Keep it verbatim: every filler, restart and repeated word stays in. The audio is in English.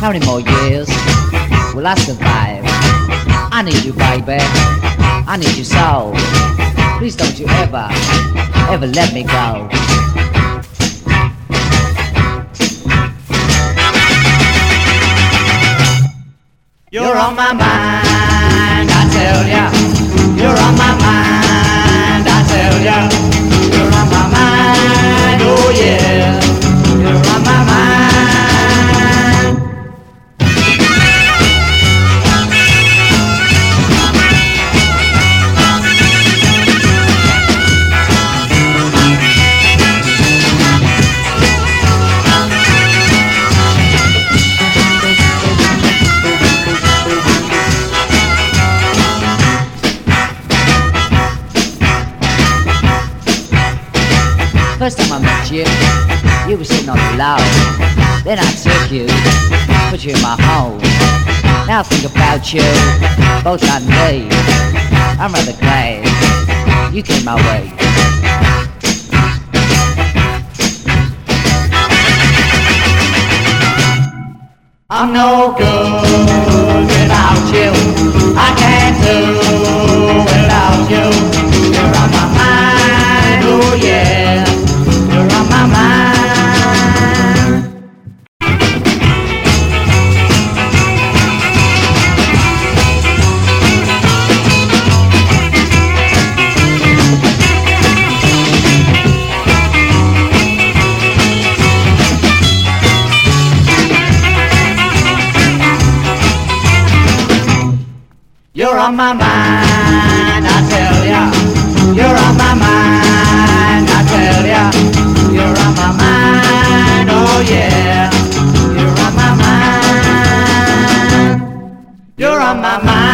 How many more years will I survive? I need you, baby. I need you so. Please don't you ever, ever let me go. You're on my mind, I tell ya. You're on my mind, I tell ya. You're on my mind, oh yeah. You're on my mind. First time I met you, you were sitting on the low. Then I took you, put you in my home. Now I think about you, both on me. I'm rather glad you came my way. I'm no good without you. I can't do without you. You're on my mind, oh yeah. You're on my mind. You're on my mind, I tell ya. You're on my mind, I tell ya. You're on my mind, oh yeah. You're on my mind. You're on my mind.